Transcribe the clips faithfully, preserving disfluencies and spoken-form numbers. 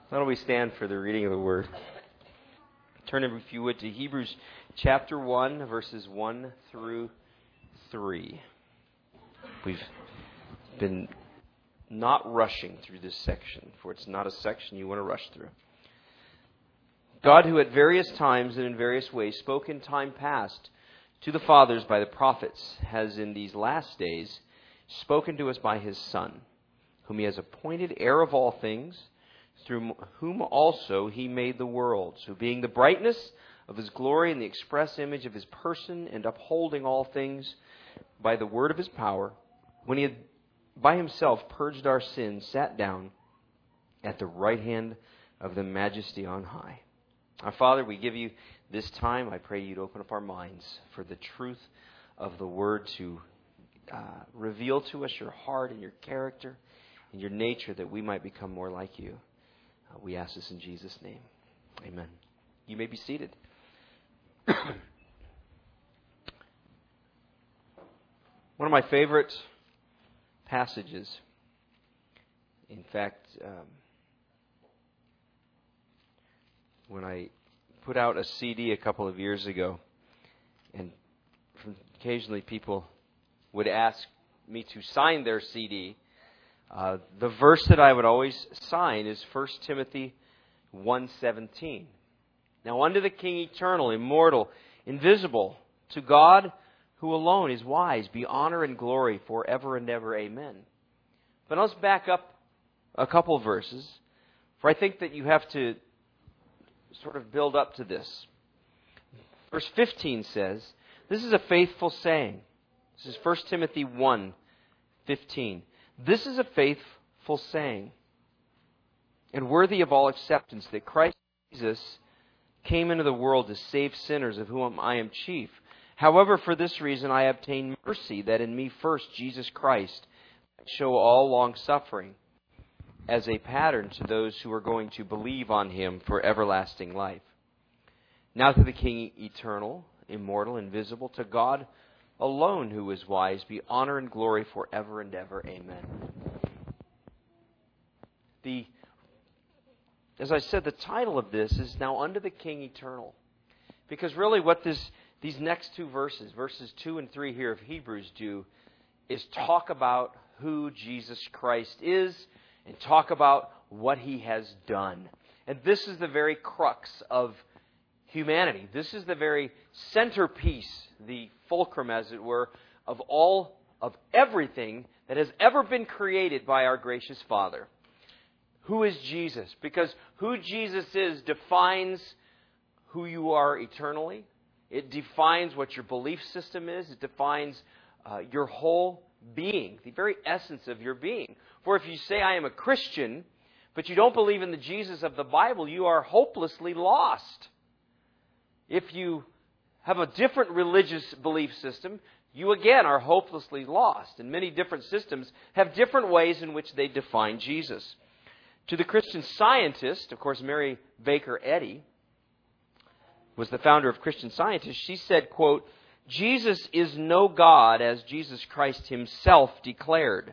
Why don't we stand for the reading of the Word? Turn, if you would, to Hebrews chapter one, verses one through three. We've been not rushing through this section, for it's not a section you want to rush through. God, who at various times and in various ways spoke in time past to the fathers by the prophets, has in these last days spoken to us by His Son, whom He has appointed heir of all things, through whom also He made the worlds, who being the brightness of His glory and the express image of His person, and upholding all things by the word of His power, when He had by Himself purged our sins, sat down at the right hand of the Majesty on high. Our Father, we give You this time. I pray You'd open up our minds for the truth of the Word, to uh, reveal to us Your heart and Your character and Your nature, that we might become more like You. Uh, we ask this in Jesus' name. Amen. You may be seated. One of my favorite passages, in fact, um, when I put out a C D a couple of years ago, and occasionally people would ask me to sign their C D, Uh, the verse that I would always sign is First Timothy one seventeen. Now unto the King eternal, immortal, invisible, to God who alone is wise, be honor and glory forever and ever. Amen. But let's back up a couple of verses, for I think that you have to sort of build up to this. Verse fifteen says, this is a faithful saying. This is First Timothy one fifteen. This is a faithful saying, and worthy of all acceptance, that Christ Jesus came into the world to save sinners, of whom I am chief. However, for this reason I obtained mercy, that in me first Jesus Christ might show all long-suffering, as a pattern to those who are going to believe on Him for everlasting life. Now to the King eternal, immortal, invisible, to God alone who is wise, be honor and glory forever and ever. Amen. The, as I said, the title of this is Now Unto the King Eternal. Because really what this these next two verses, verses two and three here of Hebrews do, is talk about who Jesus Christ is and talk about what He has done. And this is the very crux of humanity. This is the very centerpiece, the fulcrum, as it were, of all, of everything that has ever been created by our gracious Father. Who is Jesus? Because who Jesus is defines who you are eternally. It defines what your belief system is. It defines uh, your whole being, the very essence of your being. For if you say, I am a Christian, but you don't believe in the Jesus of the Bible, you are hopelessly lost. If you have a different religious belief system, you again are hopelessly lost. And many different systems have different ways in which they define Jesus. To the Christian Scientist, of course, Mary Baker Eddy was the founder of Christian Scientist. She said, quote, Jesus is no God as Jesus Christ Himself declared,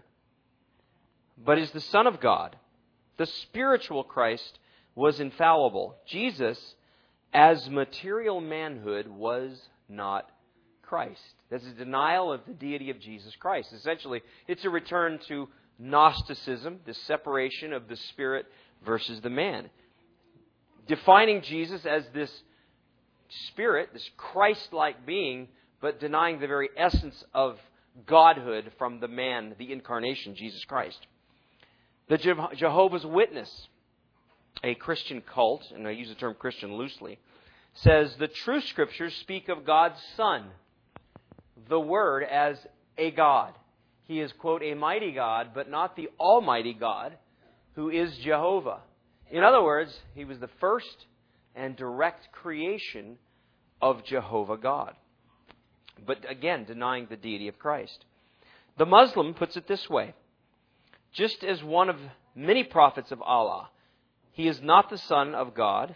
but is the Son of God. The spiritual Christ was infallible. Jesus, as material manhood, was not Christ. That's a denial of the deity of Jesus Christ. Essentially, it's a return to Gnosticism, the separation of the spirit versus the man. Defining Jesus as this spirit, this Christ-like being, but denying the very essence of Godhood from the man, the incarnation, Jesus Christ. The Je- Jehovah's Witness, a Christian cult, and I use the term Christian loosely, says the true Scriptures speak of God's Son, the Word, as a God. He is, quote, a mighty God, but not the almighty God, who is Jehovah. In other words, He was the first and direct creation of Jehovah God. But again, denying the deity of Christ. The Muslim puts it this way. Just as one of many prophets of Allah, He is not the Son of God.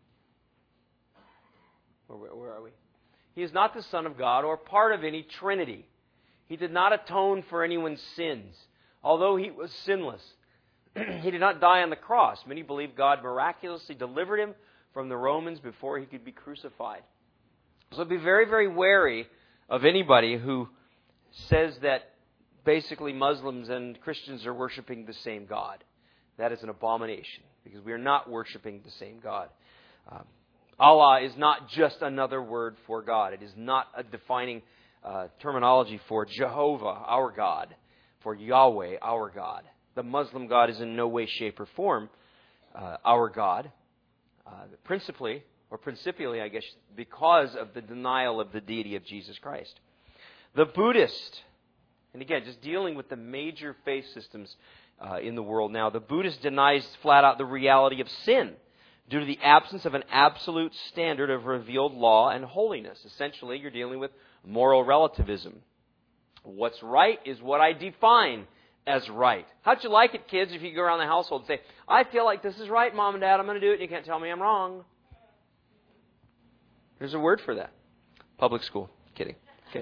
Where, where are we? He is not the Son of God or part of any Trinity. He did not atone for anyone's sins, although He was sinless. he did not die on the cross. Many believe God miraculously delivered him from the Romans before he could be crucified. So be very, very wary of anybody who says that basically Muslims and Christians are worshiping the same God. That is an abomination, because we are not worshiping the same God. Um, Allah is not just another word for God. It is not a defining uh, terminology for Jehovah, our God, for Yahweh, our God. The Muslim God is in no way, shape, or form uh, our God. Uh, principally, or principially, I guess, because of the denial of the deity of Jesus Christ. The Buddhist, and again, just dealing with the major faith systems uh, in the world now, the Buddhist denies flat out the reality of sin due to the absence of an absolute standard of revealed law and holiness. Essentially, you're dealing with moral relativism. What's right is what I define as right. How'd you like it, kids, if you go around the household and say, I feel like this is right, Mom and Dad, I'm going to do it, and you can't tell me I'm wrong. There's a word for that. Public school. Kidding. Okay.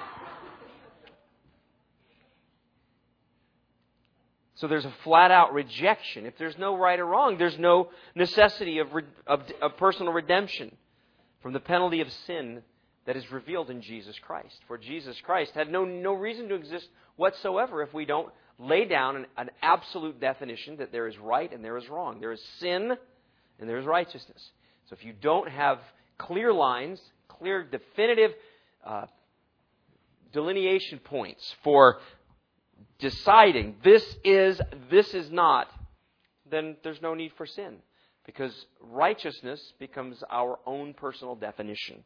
So there's a flat-out rejection. If there's no right or wrong, there's no necessity of, of, of personal redemption from the penalty of sin that is revealed in Jesus Christ. For Jesus Christ had no, no reason to exist whatsoever if we don't lay down an, an absolute definition that there is right and there is wrong. There is sin and there is righteousness. So if you don't have clear lines, clear definitive uh, delineation points for deciding this is, this is not, then there's no need for sin, because righteousness becomes our own personal definition.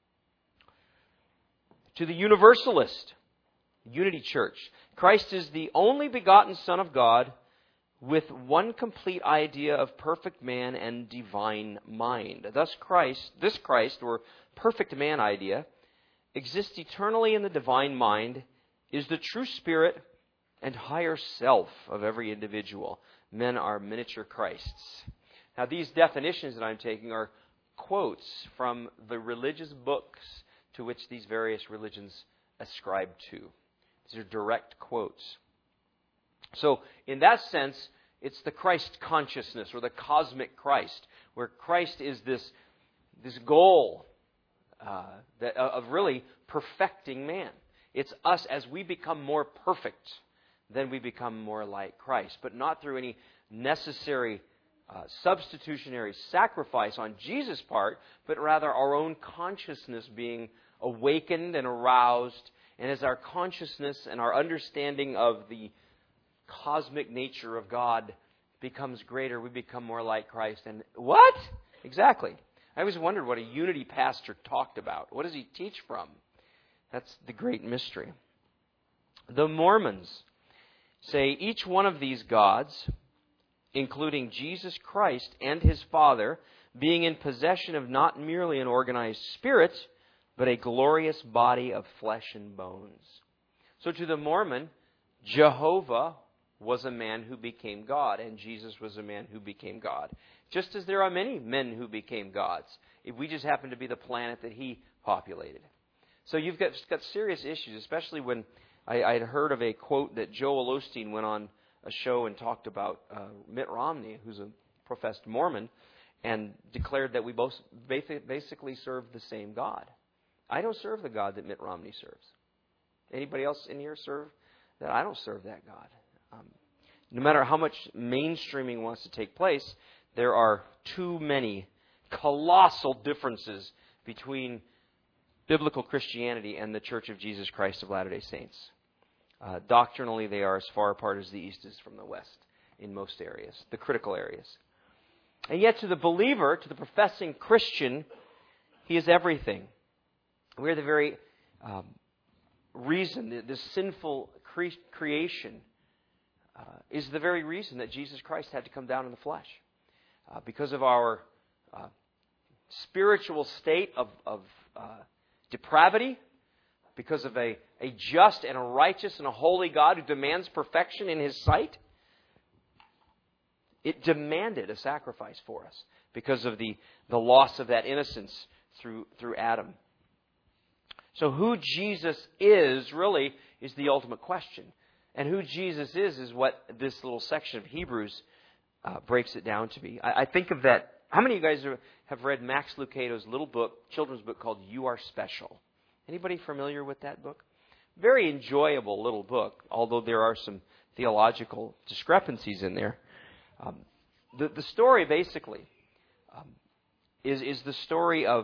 To the Universalist, Unity Church, Christ is the only begotten Son of God with one complete idea of perfect man and divine mind. Thus Christ, this Christ, or perfect man idea, exists eternally in the divine mind, is the true spirit and higher self of every individual. Men are miniature Christs. Now, these definitions that I'm taking are quotes from the religious books to which these various religions ascribe to. These are direct quotes. So, in that sense, it's the Christ consciousness, or the cosmic Christ, where Christ is this, this goal uh, that, of really perfecting man. It's us as we become more perfect, then we become more like Christ, but not through any necessary uh, substitutionary sacrifice on Jesus' part, but rather our own consciousness being awakened and aroused, and as our consciousness and our understanding of the cosmic nature of God becomes greater, we become more like Christ. And what? Exactly. I always wondered what a unity pastor talked about. What does he teach from? That's the great mystery. The Mormons say each one of these gods, including Jesus Christ and his Father, being in possession of not merely an organized spirit, but a glorious body of flesh and bones. So to the Mormon, Jehovah was a man who became God, and Jesus was a man who became God. Just as there are many men who became gods. If we just happen to be the planet that he populated. So you've got, got serious issues, especially when I, I had heard of a quote that Joel Osteen went on a show and talked about uh, Mitt Romney, who's a professed Mormon, and declared that we both basically serve the same God. I don't serve the God that Mitt Romney serves. Anybody else in here serve that? I don't serve that God. Um, no matter how much mainstreaming wants to take place, there are too many colossal differences between biblical Christianity and the Church of Jesus Christ of Latter-day Saints. Uh, doctrinally, they are as far apart as the East is from the West in most areas, the critical areas. And yet to the believer, to the professing Christian, he is everything. We're the very um, reason, the, the sinful cre- creation uh, is the very reason that Jesus Christ had to come down in the flesh. Uh, because of our uh, spiritual state of, of uh, depravity, because of a, a just and a righteous and a holy God who demands perfection in his sight, it demanded a sacrifice for us because of the, the loss of that innocence through, through Adam. So who Jesus is really is the ultimate question. And who Jesus is is what this little section of Hebrews uh, breaks it down to be. I, I think of that. How many of you guys are, have read Max Lucado's little book, children's book called You Are Special? Anybody familiar with that book? Very enjoyable little book, although there are some theological discrepancies in there. Um, the, the story basically um, is, is the story of,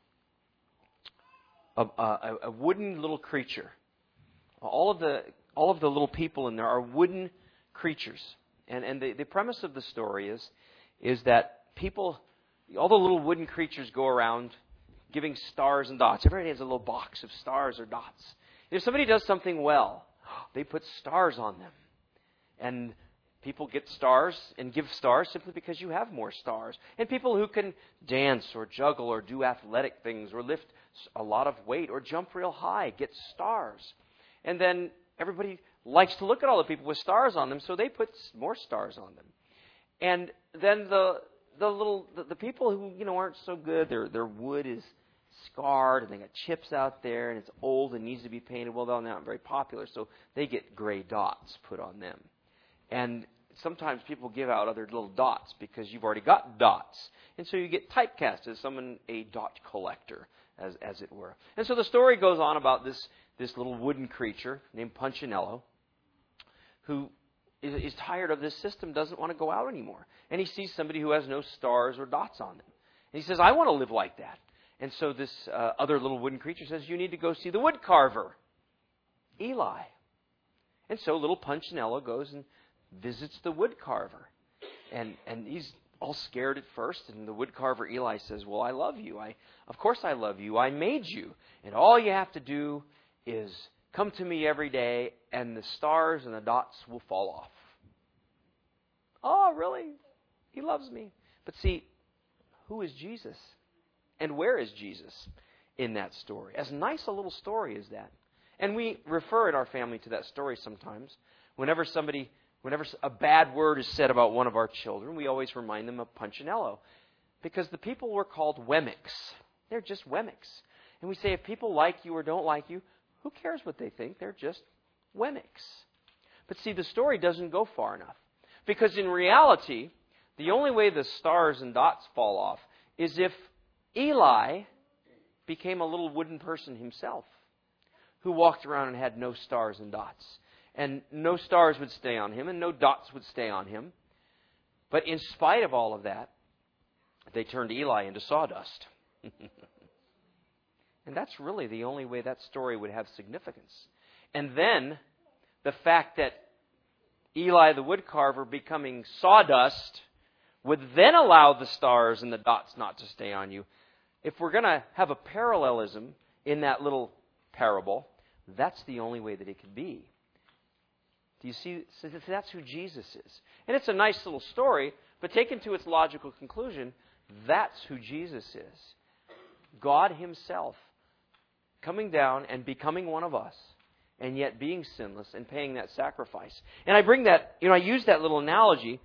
of uh, a, a wooden little creature. All of the all of the little people in there are wooden creatures. And and the, the premise of the story is is that people, all the little wooden creatures go around giving stars and dots. Everybody has a little box of stars or dots. If somebody does something well, they put stars on them. And people get stars and give stars simply because you have more stars. And people who can dance or juggle or do athletic things or lift a lot of weight or jump real high get stars. And then everybody likes to look at all the people with stars on them, so they put more stars on them. And then the the little the, the people who you know aren't so good, their their wood is scarred and they got chips out there and it's old and needs to be painted. Well, they're not very popular, so they get gray dots put on them. And sometimes people give out other little dots because you've already got dots, and so you get typecast as someone a dot collector, as as it were. And so the story goes on about this. This little wooden creature named Punchinello, who is, is tired of this system, doesn't want to go out anymore. And he sees somebody who has no stars or dots on them. And he says, I want to live like that. And so this uh, other little wooden creature says, you need to go see the wood carver, Eli. And so little Punchinello goes and visits the wood carver. And, and he's all scared at first. And the wood carver, Eli, says, well, I love you. I, of course I love you. I made you. And all you have to do is come to me every day, and the stars and the dots will fall off. Oh, really? He loves me. But see, who is Jesus? And where is Jesus in that story? As nice a little story as that. And we refer in our family to that story sometimes. Whenever somebody, whenever a bad word is said about one of our children, we always remind them of Punchinello. Because the people were called Wemmicks. They're just Wemmicks. And we say if people like you or don't like you, who cares what they think? They're just Wemmicks. But see, the story doesn't go far enough. Because in reality, the only way the stars and dots fall off is if Eli became a little wooden person himself who walked around and had no stars and dots. And no stars would stay on him and no dots would stay on him. But in spite of all of that, they turned Eli into sawdust. And that's really the only way that story would have significance. And then the fact that Eli the woodcarver becoming sawdust would then allow the stars and the dots not to stay on you. If we're going to have a parallelism in that little parable, that's the only way that it could be. Do you see? So that's who Jesus is. And it's a nice little story, but taken to its logical conclusion, that's who Jesus is. God Himself coming down and becoming one of us, and yet being sinless and paying that sacrifice. And I bring that, you know, I use that little analogy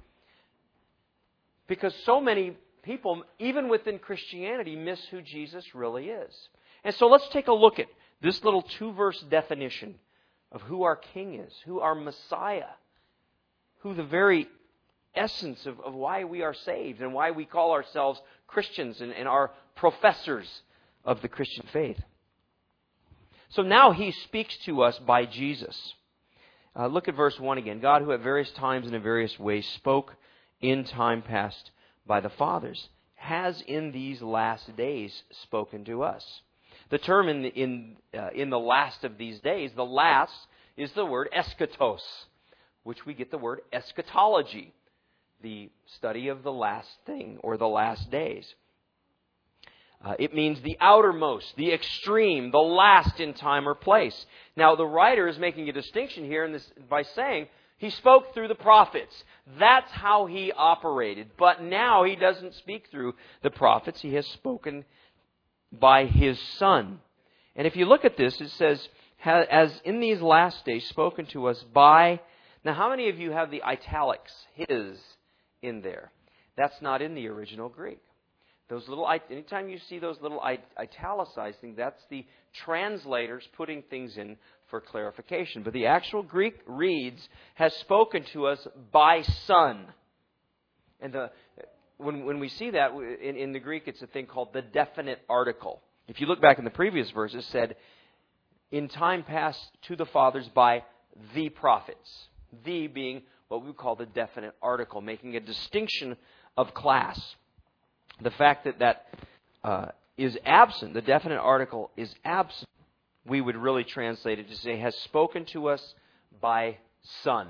because so many people, even within Christianity, miss who Jesus really is. And so let's take a look at this little two-verse definition of who our King is, who our Messiah, who the very essence of, of why we are saved and why we call ourselves Christians and, and are professors of the Christian faith. So now He speaks to us by Jesus. Uh, look at verse one again. God, who at various times and in various ways spoke in time past by the fathers, has in these last days spoken to us. The term in the, in, uh, in the last of these days, the last is the word eschatos, which we get the word eschatology, the study of the last thing or the last days. Uh, it means the outermost, the extreme, the last in time or place. Now, the writer is making a distinction here in this by saying He spoke through the prophets. That's how He operated. But now He doesn't speak through the prophets. He has spoken by His Son. And if you look at this, it says, as in these last days spoken to us by... Now, how many of you have the italics, His, in there? That's not in the original Greek. Those little, anytime you see those little italicized things, that's the translators putting things in for clarification. But the actual Greek reads, has spoken to us by Son. And the, when, when we see that, in, in the Greek, it's a thing called the definite article. If you look back in the previous verse, it said, in time past to the fathers by the prophets. The being what we would call the definite article, making a distinction of class. The fact that that uh, is absent, the definite article is absent, we would really translate it to say, has spoken to us by Son.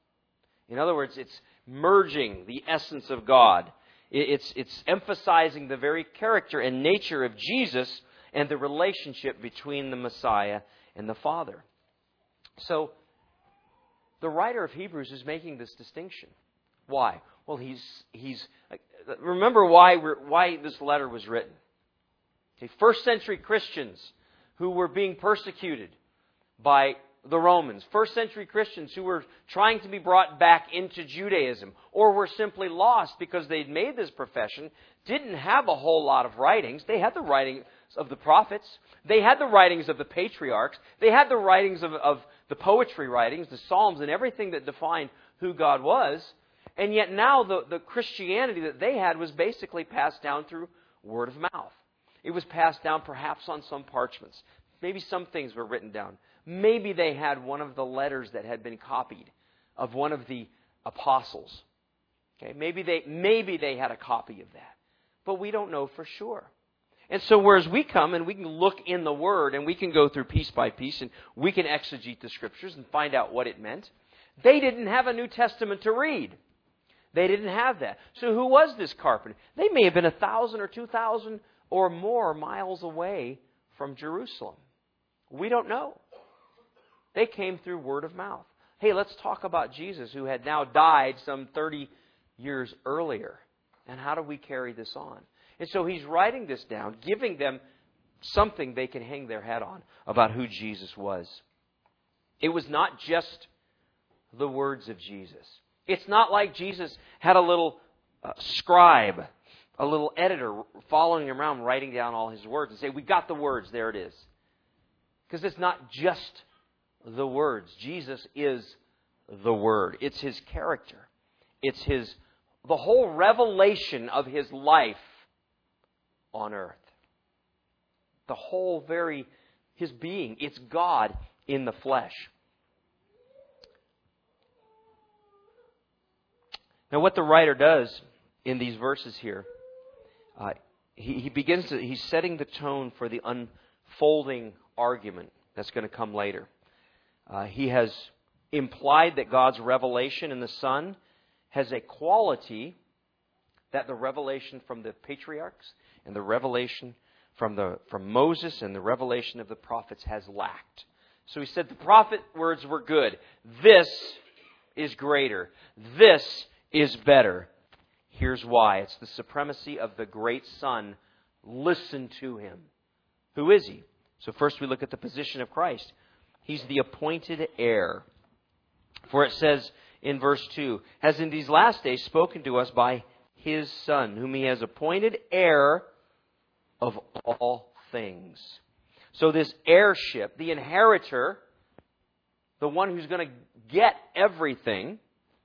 In other words, it's merging the essence of God. It's, it's emphasizing the very character and nature of Jesus and the relationship between the Messiah and the Father. So, the writer of Hebrews is making this distinction. Why? Well, he's he's remember why we're, why this letter was written. Okay, first century Christians who were being persecuted by the Romans, first century Christians who were trying to be brought back into Judaism, or were simply lost because they'd made this profession, didn't have a whole lot of writings. They had the writings of the prophets. They had the writings of the patriarchs. They had the writings of, of the poetry writings, the Psalms, and everything that defined who God was. And yet now the, the Christianity that they had was basically passed down through word of mouth. It was passed down perhaps on some parchments. Maybe some things were written down. Maybe they had one of the letters that had been copied of one of the apostles. Okay, maybe they maybe they had a copy of that. But we don't know for sure. And so whereas we come and we can look in the Word and we can go through piece by piece and we can exegete the Scriptures and find out what it meant, they didn't have a New Testament to read. They didn't have that. So who was this carpenter? They may have been a thousand or two thousand or more miles away from Jerusalem. We don't know. They came through word of mouth. Hey, let's talk about Jesus, who had now died some thirty years earlier. And how do we carry this on? And so he's writing this down, giving them something they can hang their hat on about who Jesus was. It was not just the words of Jesus. It's not like Jesus had a little uh, scribe, a little editor following him around writing down all his words and say, we got the words, there it is. Because it's not just the words. Jesus is the Word. It's His character. It's His, the whole revelation of His life on earth. The whole very, His being. It's God in the flesh. Now what the writer does in these verses here, uh, he, he begins to, he's setting the tone for the unfolding argument that's going to come later. Uh, he has implied that God's revelation in the Son has a quality that the revelation from the patriarchs and the revelation from the from Moses and the revelation of the prophets has lacked. So he said the prophet words were good. This is greater. This is better. Here's why. It's the supremacy of the great Son. Listen to Him. Who is He? So first we look at the position of Christ. He's the appointed heir. For it says in verse two, has in these last days spoken to us by His Son, whom He has appointed heir of all things. So this heirship, the inheritor, the one who's going to get everything,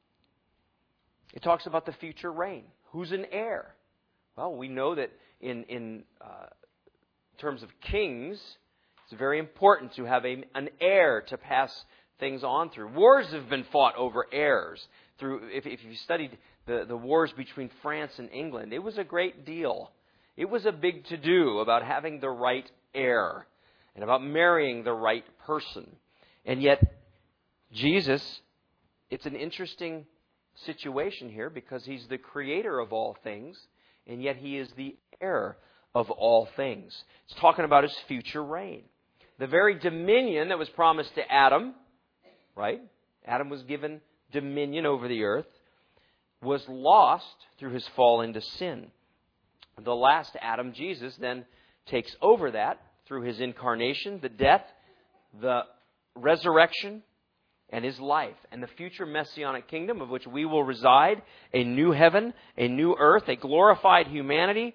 it talks about the future reign. Who's an heir? Well, we know that in, in uh, terms of kings, it's very important to have a, an heir to pass things on through. Wars have been fought over heirs. Through, if, if you studied the, the wars between France and England, it was a great deal. It was a big to-do about having the right heir and about marrying the right person. And yet, Jesus, it's an interesting situation here because He's the creator of all things, and yet He is the heir of all things. It's talking about His future reign. The very dominion that was promised to Adam, right? Adam was given dominion over the earth, was lost through his fall into sin. The last Adam, Jesus, then takes over that through His incarnation, the death, the resurrection, and His life. And the future messianic kingdom of which we will reside, a new heaven, a new earth, a glorified humanity.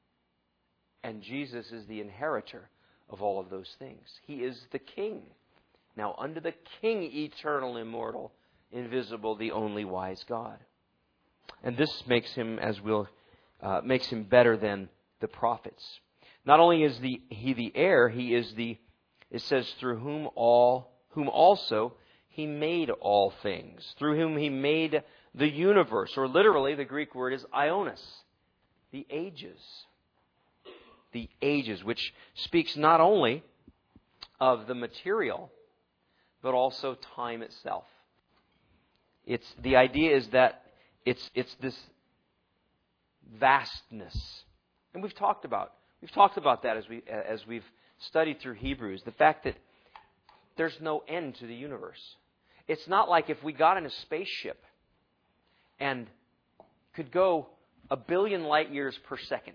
And Jesus is the inheritor of all of those things. He is the King. Now unto the King eternal, immortal, invisible, the only wise God. And this makes him, as we'll, uh, makes him better than the prophets. Not only is the, he the heir, he is the, it says, through whom all, whom also he made all things. Through whom he made the universe, or literally the Greek word is ionos, the ages. The ages, which speaks not only of the material, but also time itself. It's the idea is that it's it's this vastness, and we've talked about we've talked about that as we as we've studied through Hebrews. The fact that there's no end to the universe. It's not like if we got in a spaceship and could go a billion light years per second,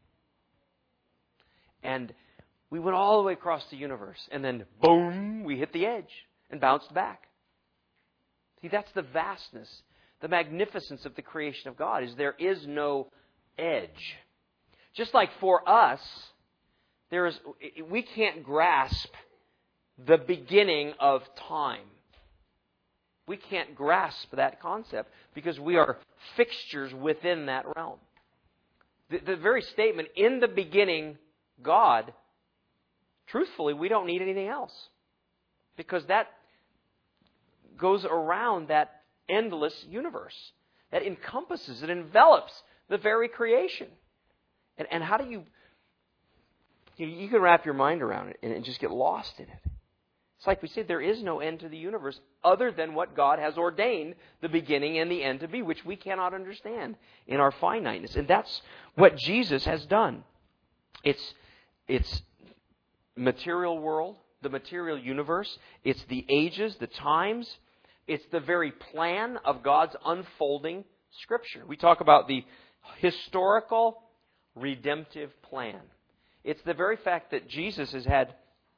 and we went all the way across the universe, and then boom, we hit the edge and bounced back. See, that's the vastness, the magnificence of the creation of God, is there is no edge. Just like for us, there is we can't grasp the beginning of time. We can't grasp that concept because we are fixtures within that realm. The, the very statement, in the beginning, God, truthfully, we don't need anything else. Because that goes around that endless universe. That encompasses, it envelops the very creation. And, and how do you, you... You can wrap your mind around it and, and just get lost in it. It's like we said, there is no end to the universe other than what God has ordained the beginning and the end to be, which we cannot understand in our finiteness. And that's what Jesus has done. It's it's material world, the material universe. It's the ages, the times. It's the very plan of God's unfolding Scripture. We talk about the historical redemptive plan. It's the very fact that Jesus has had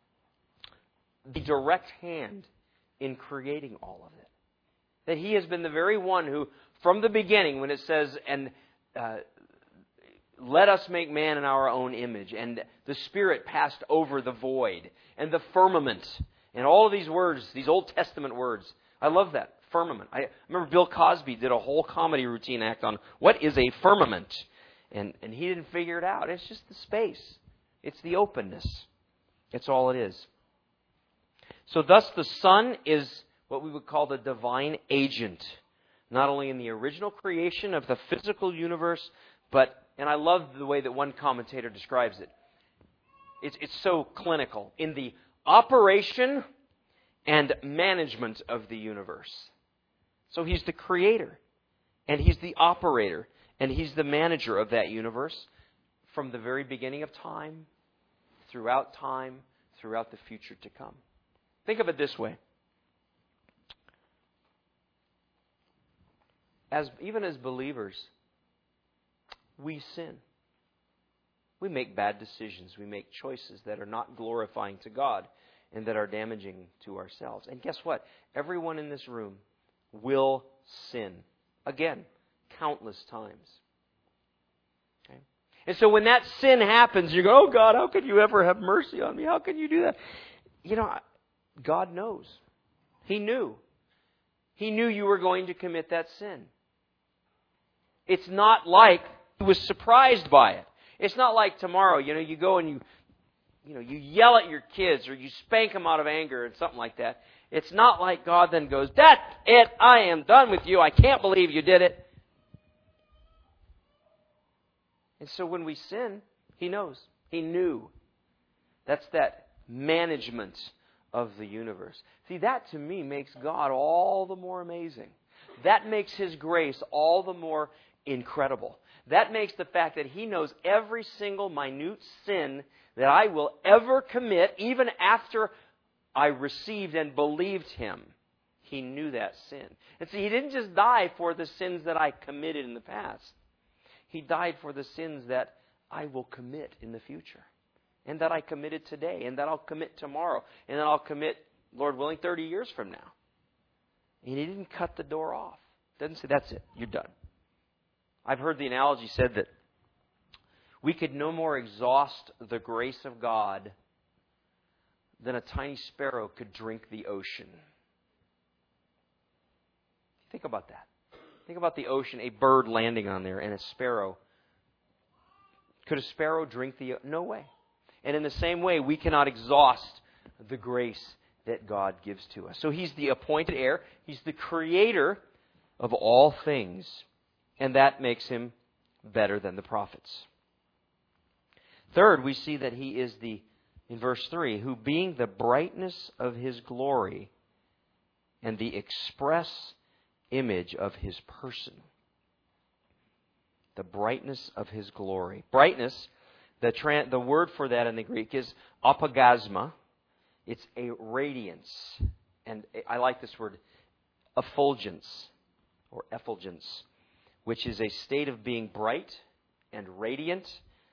the direct hand in creating all of it. That He has been the very one who, from the beginning, when it says, and uh, let us make man in our own image, and the Spirit passed over the void, and the firmament, and all of these words, these Old Testament words. I love that, firmament. I remember Bill Cosby did a whole comedy routine act on what is a firmament, and, and he didn't figure it out. It's just the space. It's the openness. It's all it is. So thus the Son is what we would call the divine agent, not only in the original creation of the physical universe, but, and I love the way that one commentator describes it, it's, it's so clinical, in the operation and management of the universe. So He's the creator, and He's the operator, and He's the manager of that universe from the very beginning of time, throughout time, throughout the future to come. Think of it this way. As even as believers, we sin. We make bad decisions. We make choices that are not glorifying to God and that are damaging to ourselves. And guess what? Everyone in this room will sin. Again, countless times. Okay? And so when that sin happens, you go, oh God, how could you ever have mercy on me? How can you do that? You know, God knows. He knew. He knew you were going to commit that sin. It's not like He was surprised by it. It's not like tomorrow, you know, you go and you, you know, you yell at your kids or you spank them out of anger and something like that. It's not like God then goes, that's it, I am done with you. I can't believe you did it. And so when we sin, He knows. He knew. That's that management of the universe. See, that to me makes God all the more amazing. That makes His grace all the more incredible. That makes the fact that He knows every single minute sin that I will ever commit, even after I received and believed Him. He knew that sin. And see, He didn't just die for the sins that I committed in the past. He died for the sins that I will commit in the future. And that I committed today, and that I'll commit tomorrow, and that I'll commit, Lord willing, thirty years from now. And He didn't cut the door off. Doesn't say, that's it, you're done. I've heard the analogy said that we could no more exhaust the grace of God then a tiny sparrow could drink the ocean. Think about that. Think about the ocean, a bird landing on there, and a sparrow. Could a sparrow drink the ocean? No way. And in the same way, we cannot exhaust the grace that God gives to us. So He's the appointed heir. He's the creator of all things. And that makes Him better than the prophets. Third, we see that He is the, in verse three, who being the brightness of His glory and the express image of His person. The brightness of His glory. Brightness, the, tra- the word for that in the Greek is apogasma. It's a radiance. And I like this word, effulgence, or effulgence, which is a state of being bright and radiant,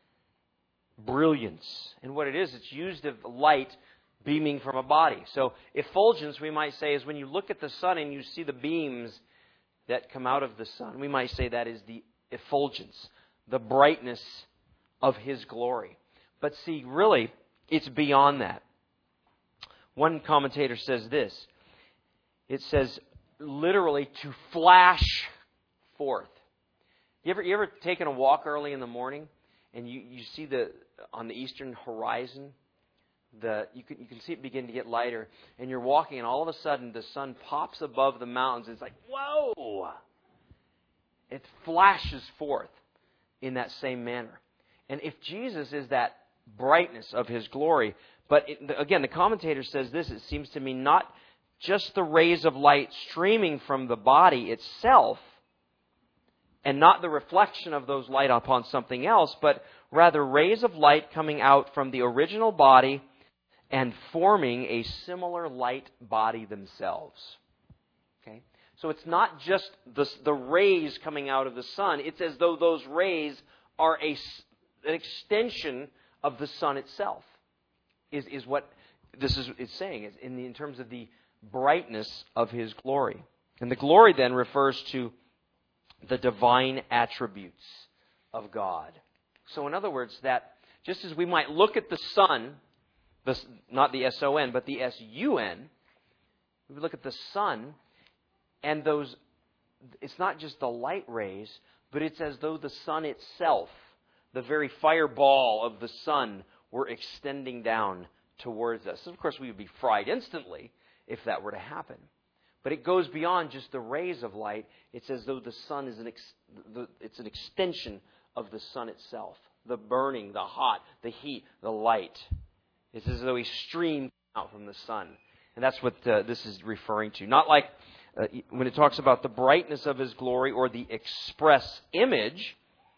brilliance. And what it is, it's used of light beaming from a body. So effulgence, we might say, is when you look at the sun and you see the beams that come out of the sun. We might say that is the effulgence, the brightness of His glory. But see, really, it's beyond that. One commentator says this. It says, literally, to flash forth. You ever, you ever taken a walk early in the morning and you, you see the on the eastern horizon, the you can you can see it begin to get lighter, and you're walking, and all of a sudden the sun pops above the mountains. It's like, whoa! It flashes forth in that same manner. And if Jesus is that brightness of His glory, but it, again, the commentator says this, it seems to me not just the rays of light streaming from the body itself, and not the reflection of those light upon something else, but rather rays of light coming out from the original body and forming a similar light body themselves. Okay? So it's not just the, the rays coming out of the sun. It's as though those rays are a, an extension of the sun itself, is, is what this is it's saying, is in, the, in terms of the brightness of His glory. And the glory then refers to the divine attributes of God. So in other words, that just as we might look at the sun, the, not the S O N, but the S U N, we look at the sun, and those, it's not just the light rays, but it's as though the sun itself, the very fireball of the sun, were extending down towards us. Of course, we would be fried instantly if that were to happen. But it goes beyond just the rays of light. It's as though the sun is an ex- the, it's an extension of the sun itself. The burning, the hot, the heat, the light. It's as though He streamed out from the sun. And that's what uh, this is referring to. Not like uh, when it talks about the brightness of His glory or the express image.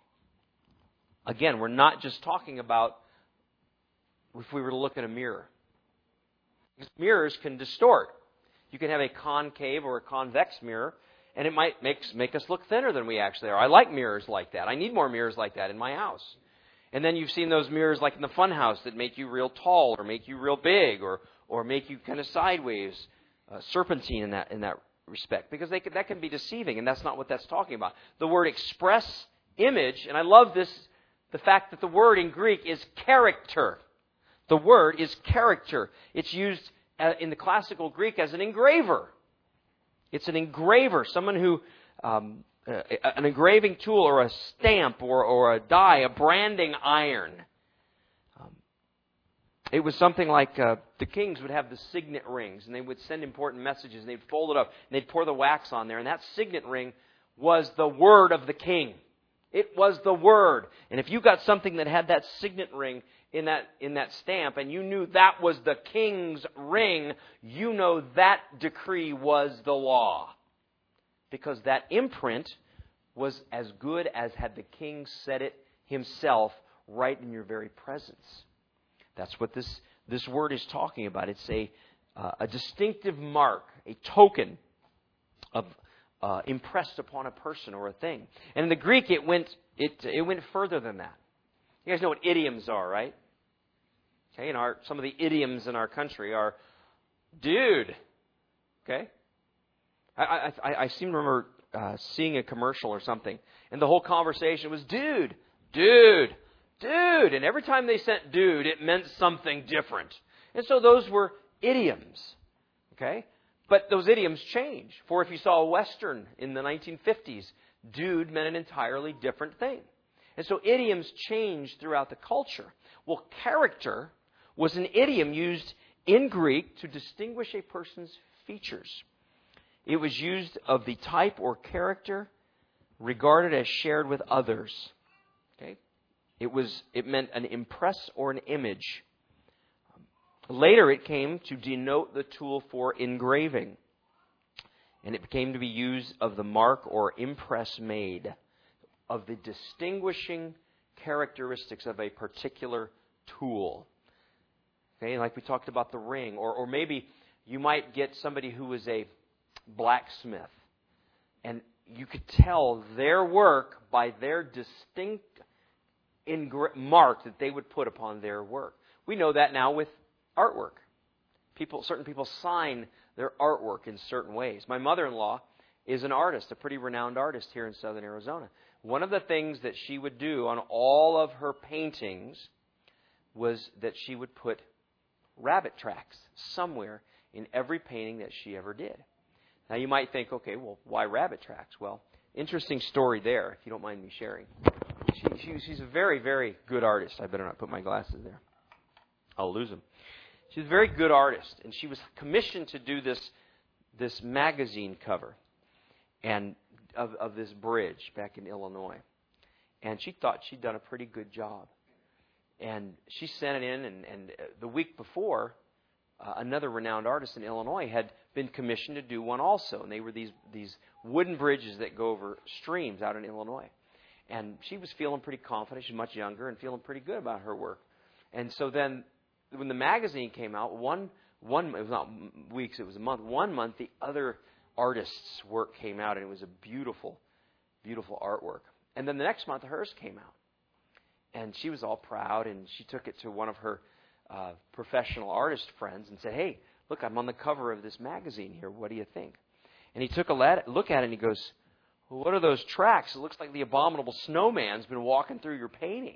Again, we're not just talking about if we were to look in a mirror. Because mirrors can distort. You can have a concave or a convex mirror, and it might make, make us look thinner than we actually are. I like mirrors like that. I need more mirrors like that in my house. And then you've seen those mirrors like in the fun house that make you real tall or make you real big or or make you kind of sideways, uh, serpentine in that in that respect. Because they can, that can be deceiving, and that's not what that's talking about. The word express image, and I love this, the fact that the word in Greek is character. The word is character. It's used in the classical Greek as an engraver. It's an engraver, someone who, um, uh, an engraving tool or a stamp or, or a die, a branding iron. Um, it was something like uh, the kings would have the signet rings, and they would send important messages, and they'd fold it up, and they'd pour the wax on there, and that signet ring was the word of the king. It was the word. And if you got something that had that signet ring in that in that stamp, and you knew that was the king's ring, you know that decree was the law. Because that imprint was as good as had the king said it himself right in your very presence. That's what this, this word is talking about. It's a, uh, a distinctive mark, a token of uh, impressed upon a person or a thing. And in the Greek, it went it it went further than that. You guys know what idioms are, right? Okay, and our some of the idioms in our country are, dude. Okay, I I, I seem to remember uh, seeing a commercial or something, and the whole conversation was, dude, dude, dude, and every time they said dude, it meant something different. And so those were idioms. Okay? But those idioms change. For if you saw a Western in the nineteen fifties, dude meant an entirely different thing. And so idioms changed throughout the culture. Well, character was an idiom used in Greek to distinguish a person's features. It was used of the type or character regarded as shared with others. Okay? It was it meant an impress or an image. Later it came to denote the tool for engraving. And it came to be used of the mark or impress made, of the distinguishing characteristics of a particular tool. Okay, like we talked about the ring. Or, or maybe you might get somebody who is a blacksmith. And you could tell their work by their distinct engra- mark that they would put upon their work. We know that now with artwork. People, certain people sign their artwork in certain ways. My mother-in-law is an artist, a pretty renowned artist here in southern Arizona. One of the things that she would do on all of her paintings was that she would put rabbit tracks somewhere in every painting that she ever did. Now you might think, okay, well, why rabbit tracks? Well, interesting story there, if you don't mind me sharing. She, she, she's a very, very good artist. I better not put my glasses there. I'll lose them. She's a very good artist, and she was commissioned to do this this magazine cover and of, of this bridge back in Illinois. And she thought she'd done a pretty good job. And she sent it in, and, and the week before, uh, another renowned artist in Illinois had been commissioned to do one also. And they were these, these wooden bridges that go over streams out in Illinois. And she was feeling pretty confident. She's much younger and feeling pretty good about her work. And so then when the magazine came out, one, one it was not weeks, it was a month. One month, the other artist's work came out, and it was a beautiful, beautiful artwork. And then the next month, hers came out. And she was all proud, and she took it to one of her uh, professional artist friends and said, hey, look, I'm on the cover of this magazine here. What do you think? And he took a look at it, and he goes, well, what are those tracks? It looks like the abominable snowman's been walking through your painting.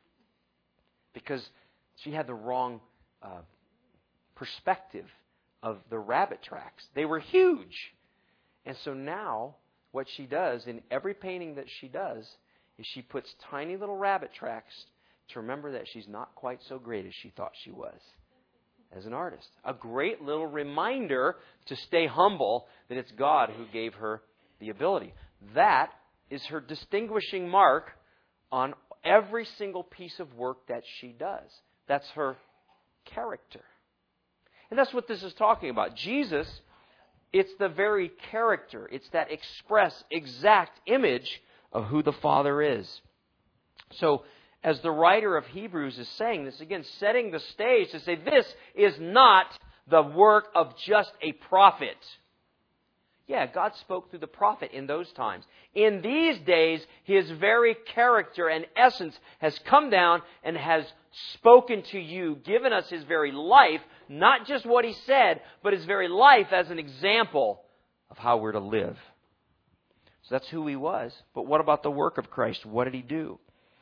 Because she had the wrong uh, perspective of the rabbit tracks. They were huge. And so now what she does in every painting that she does is she puts tiny little rabbit tracks to remember that she's not quite so great as she thought she was as an artist. A great little reminder to stay humble that it's God who gave her the ability. That is her distinguishing mark on every single piece of work that she does. That's her character. And that's what this is talking about. Jesus, it's the very character. It's that express, exact image of who the Father is. So, as the writer of Hebrews is saying this, again, setting the stage to say this is not the work of just a prophet. Yeah, God spoke through the prophet in those times. In these days, His very character and essence has come down and has spoken to you, given us His very life, not just what He said, but His very life as an example of how we're to live. So that's who He was. But what about the work of Christ? What did He do?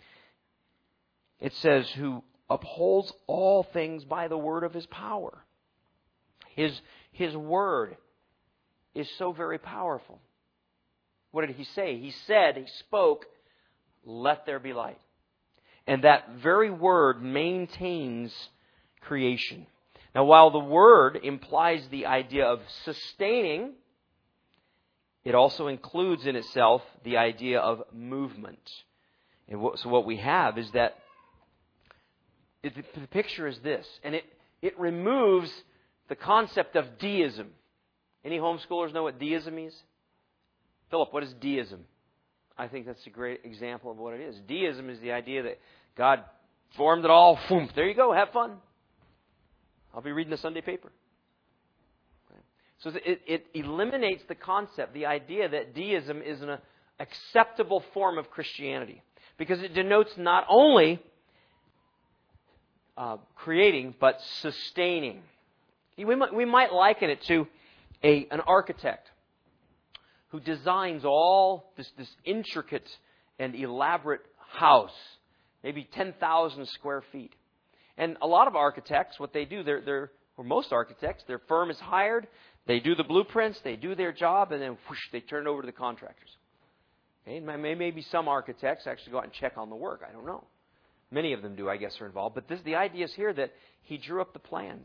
It says, who upholds all things by the word of His power. His, His word is so very powerful. What did He say? He said, He spoke, let there be light. And that very word maintains creation. Now, while the word implies the idea of sustaining, it also includes in itself the idea of movement. And what, so what we have is that it, the picture is this, and it, it removes the concept of deism. Any homeschoolers know what deism is? Philip, what is deism? I think that's a great example of what it is. Deism is the idea that God formed it all. Boom, there you go, have fun. I'll be reading the Sunday paper. So it, it eliminates the concept, the idea that deism is an acceptable form of Christianity. Because it denotes not only uh, creating, but sustaining. We might, we might liken it to a, an architect who designs all this, this intricate and elaborate house, maybe ten thousand square feet. And a lot of architects, what they do, they're, they're, or most architects, their firm is hired, they do the blueprints, they do their job, and then whoosh, they turn it over to the contractors. Okay? Maybe some architects actually go out and check on the work. I don't know. Many of them do, I guess, are involved. But this, the idea is here that he drew up the plans.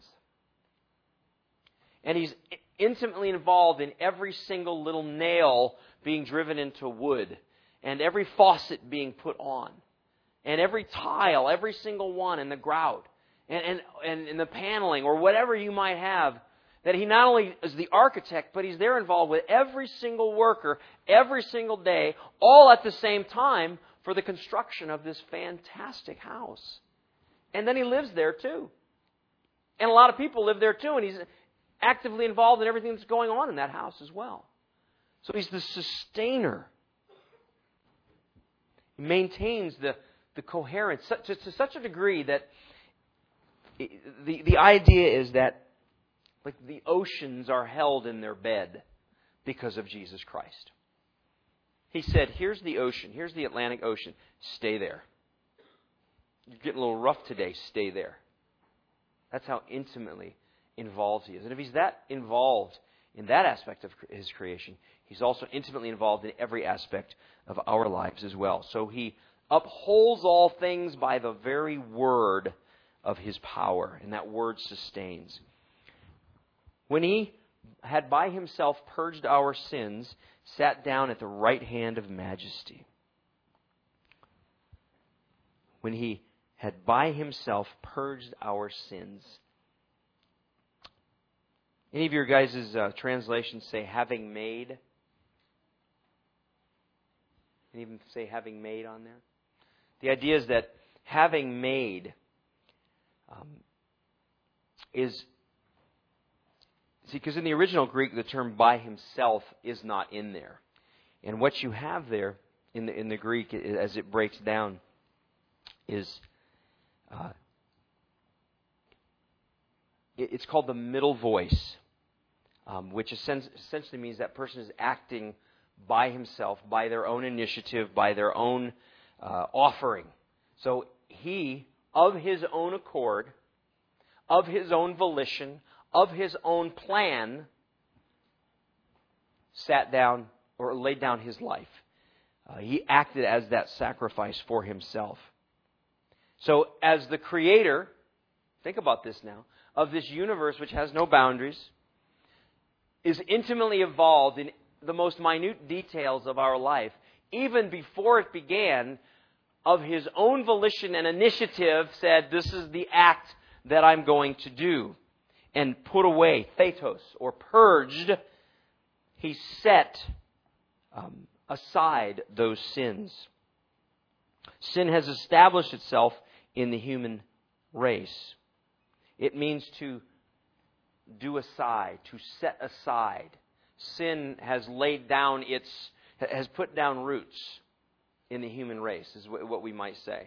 And he's intimately involved in every single little nail being driven into wood, and every faucet being put on, and every tile, every single one, and the grout, and, and, and, and the paneling, or whatever you might have. That he not only is the architect, but he's there involved with every single worker, every single day, all at the same time for the construction of this fantastic house. And then he lives there too. And a lot of people live there too, and he's actively involved in everything that's going on in that house as well. So he's the sustainer. He maintains the, the coherence to, to such a degree that the, the idea is that like the oceans are held in their bed because of Jesus Christ. He said, here's the ocean. Here's the Atlantic Ocean. Stay there. You're getting a little rough today. Stay there. That's how intimately involved he is. And if he's that involved in that aspect of his creation, he's also intimately involved in every aspect of our lives as well. So he upholds all things by the very word of his power. And that word sustains. When he had by himself purged our sins, sat down at the right hand of majesty. When he had by himself purged our sins. Any of your guys' uh, translations say having made? Any of them say having made on there? The idea is that having made um, is... See, because in the original Greek, the term by himself is not in there. And what you have there in the, in the Greek, as it breaks down, is uh, it, it's called the middle voice, um, which essentially means that person is acting by himself, by their own initiative, by their own uh, offering. So he, of his own accord, of his own volition, of his own plan, sat down or laid down his life. Uh, he acted as that sacrifice for himself. So as the creator, think about this now, of this universe which has no boundaries, is intimately involved in the most minute details of our life, even before it began, of his own volition and initiative said, this is the act that I'm going to do. And put away, thetos, or purged, he set um, aside those sins. Sin has established itself in the human race. It means to do aside, to set aside. Sin has laid down its, has put down roots in the human race, is what we might say.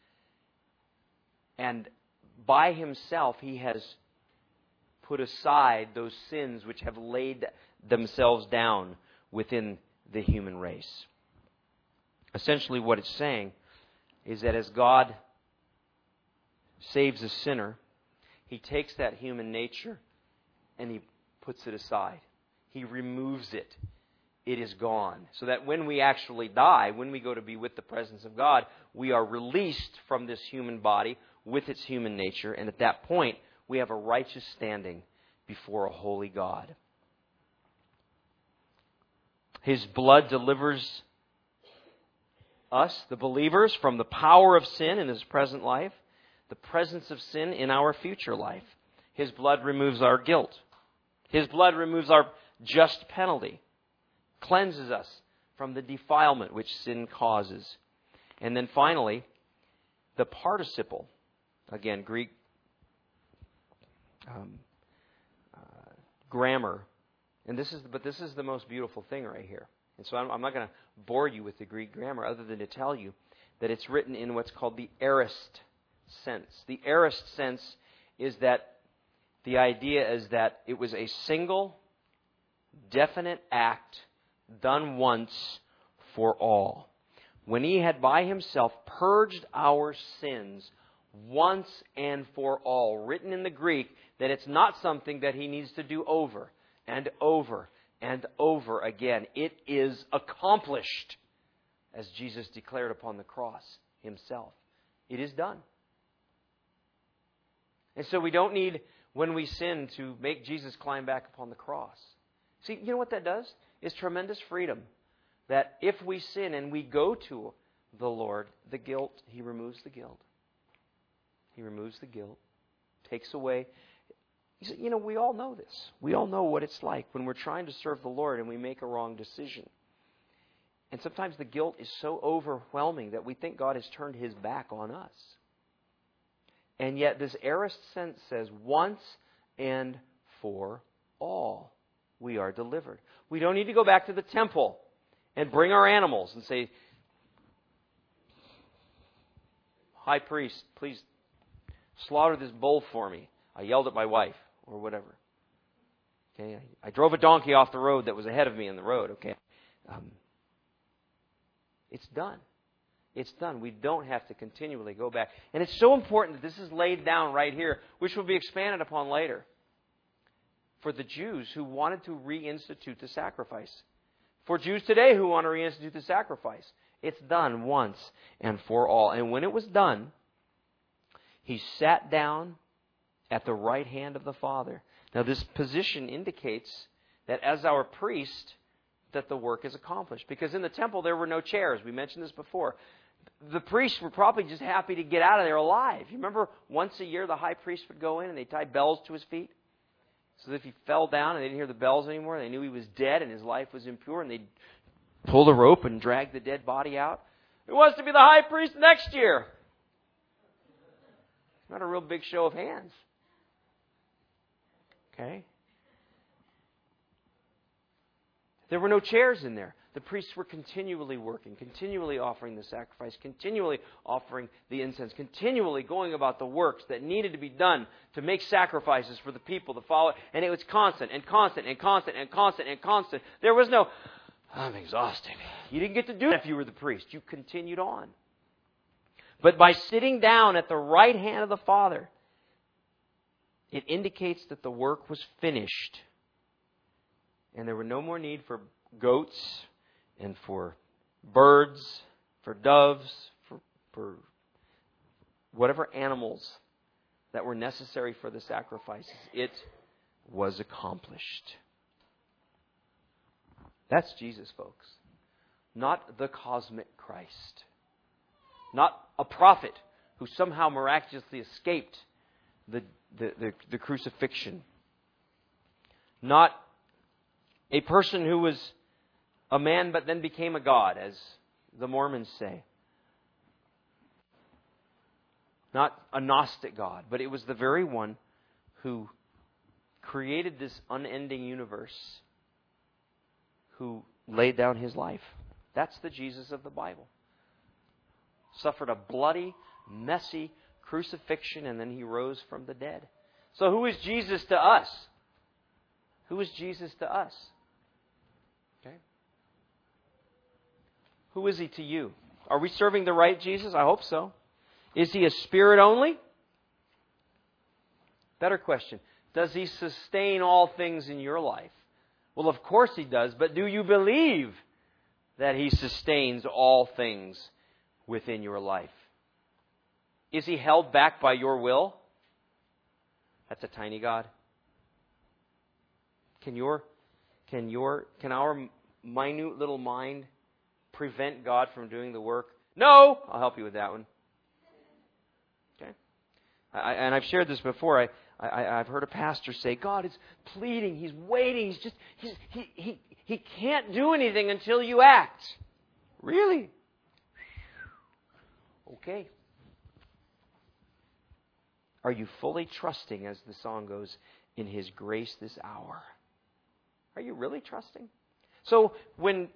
And by himself, he has put aside those sins which have laid themselves down within the human race. Essentially what it's saying is that as God saves a sinner, he takes that human nature and he puts it aside. He removes it. It is gone. So that when we actually die, when we go to be with the presence of God, we are released from this human body with its human nature, and at that point, we have a righteous standing before a holy God. His blood delivers us, the believers, from the power of sin in his present life, the presence of sin in our future life. His blood removes our guilt. His blood removes our just penalty, cleanses us from the defilement which sin causes. And then finally, the participle, again, Greek Um, uh, grammar, and this is, but this is the most beautiful thing right here. And so I'm, I'm not going to bore you with the Greek grammar, other than to tell you that it's written in what's called the aorist sense. The aorist sense is that the idea is that it was a single, definite act done once for all. When he had by himself purged our sins once and for all. Written in the Greek that it's not something that he needs to do over and over and over again. It is accomplished, as Jesus declared upon the cross himself. It is done. And so we don't need, when we sin, to make Jesus climb back upon the cross. See, you know what that does? It's tremendous freedom. That if we sin and we go to the Lord, the guilt, He removes the guilt. He removes the guilt, takes away. You know, we all know this. We all know what it's like when we're trying to serve the Lord and we make a wrong decision. And sometimes the guilt is so overwhelming that we think God has turned His back on us. And yet this aorist sense says, once and for all, we are delivered. We don't need to go back to the temple and bring our animals and say, High priest, please slaughter this bull for me. I yelled at my wife, or whatever. Okay, I, I drove a donkey off the road that was ahead of me in the road. Okay, um, it's done. It's done. We don't have to continually go back. And it's so important that this is laid down right here, which will be expanded upon later, for the Jews who wanted to reinstitute the sacrifice. For Jews today who want to reinstitute the sacrifice. It's done once and for all. And when it was done, He sat down at the right hand of the Father. Now this position indicates that as our priest, that the work is accomplished. Because in the temple there were no chairs. We mentioned this before. The priests were probably just happy to get out of there alive. You remember once a year the high priest would go in and they'd tie bells to his feet? So that if he fell down and they didn't hear the bells anymore, they knew he was dead and his life was impure, and they'd pull the rope and drag the dead body out. Who wants to be the high priest next year? It's not a real big show of hands. Okay? There were no chairs in there. The priests were continually working, continually offering the sacrifice, continually offering the incense, continually going about the works that needed to be done to make sacrifices for the people to follow. And it was constant and constant and constant and constant and constant. There was no, I'm exhausted. You didn't get to do it if you were the priest. You continued on. But by sitting down at the right hand of the Father, it indicates that the work was finished. And there were no more need for goats and for birds, for doves, for, for whatever animals that were necessary for the sacrifices. It was accomplished. That's Jesus, folks. Not the cosmic Christ. Not a prophet who somehow miraculously escaped the, the, the, the crucifixion. Not a person who was a man but then became a god, as the Mormons say. Not a Gnostic God, but it was the very one who created this unending universe, who laid down His life. That's the Jesus of the Bible. Suffered a bloody, messy crucifixion, and then He rose from the dead. So who is Jesus to us? Who is Jesus to us? Okay. Who is He to you? Are we serving the right Jesus? I hope so. Is He a spirit only? Better question. Does He sustain all things in your life? Well, of course He does, but do you believe that He sustains all things within your life? Is He held back by your will? That's a tiny God. Can your, can your, can our minute little mind prevent God from doing the work? No! I'll help you with that one. Okay? I, and I've shared this before. I, I, I've heard a pastor say, God is pleading. He's waiting. He's just, he's, he, he, he can't do anything until you act. Really? Okay. Are you fully trusting, as the song goes, in His grace this hour? Are you really trusting? So when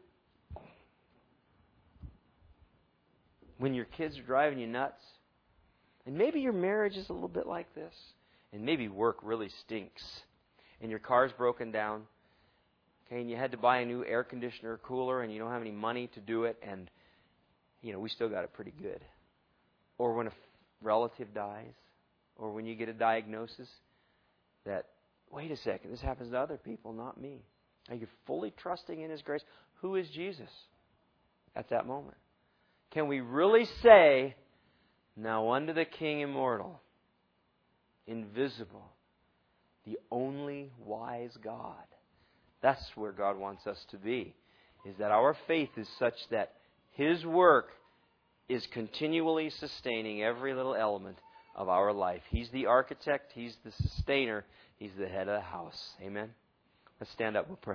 when your kids are driving you nuts, and maybe your marriage is a little bit like this, and maybe work really stinks, and your car's broken down, okay, and you had to buy a new air conditioner or cooler, and you don't have any money to do it, and you know we still got it pretty good. Or when a relative dies, or when you get a diagnosis that, wait a second, this happens to other people, not me. Are you fully trusting in His grace? Who is Jesus at that moment? Can we really say, now unto the King immortal, invisible, the only wise God? That's where God wants us to be, is that our faith is such that His work is continually sustaining every little element of our life. He's the architect. He's the sustainer. He's the head of the house. Amen? Let's stand up. We'll pray.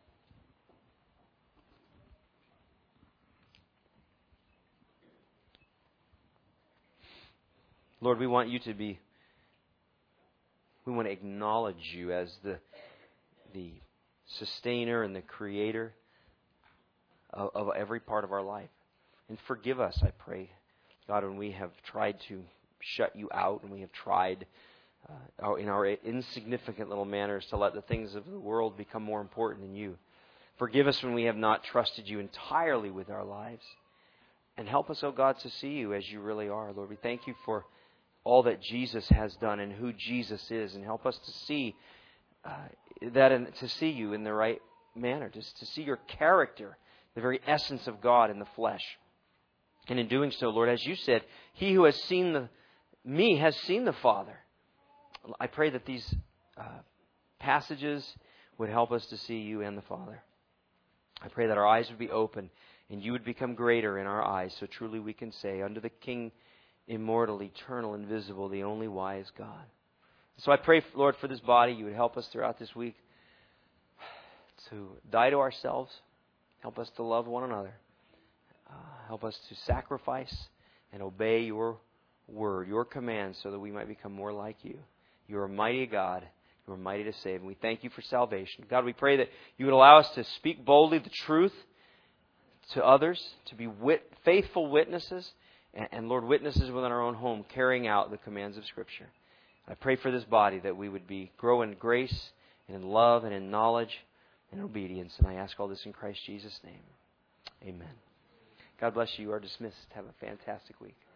Lord, we want you to be, we want to acknowledge you as the, the sustainer and the creator of, of every part of our life. And forgive us, I pray, God, when we have tried to shut you out and we have tried uh, in our insignificant little manners to let the things of the world become more important than you. Forgive us when we have not trusted you entirely with our lives. And help us, oh God, to see you as you really are. Lord, we thank you for all that Jesus has done and who Jesus is. And help us to see uh, that and to see you in the right manner, just to see your character, the very essence of God in the flesh. And in doing so, Lord, as you said, he who has seen the, me has seen the Father. I pray that these uh, passages would help us to see you and the Father. I pray that our eyes would be open and you would become greater in our eyes, so truly we can say, unto the King, immortal, eternal, invisible, the only wise God. So I pray, Lord, for this body, you would help us throughout this week to die to ourselves. Help us to love one another. Uh, help us to sacrifice and obey your word, your command, so that we might become more like you. You are a mighty God. You are mighty to save. And we thank you for salvation. God, we pray that you would allow us to speak boldly the truth to others, to be wit- faithful witnesses, and, and, Lord, witnesses within our own home, carrying out the commands of Scripture. I pray for this body that we would be grow in grace and in love and in knowledge and obedience. And I ask all this in Christ Jesus' name. Amen. God bless you. You are dismissed. Have a fantastic week.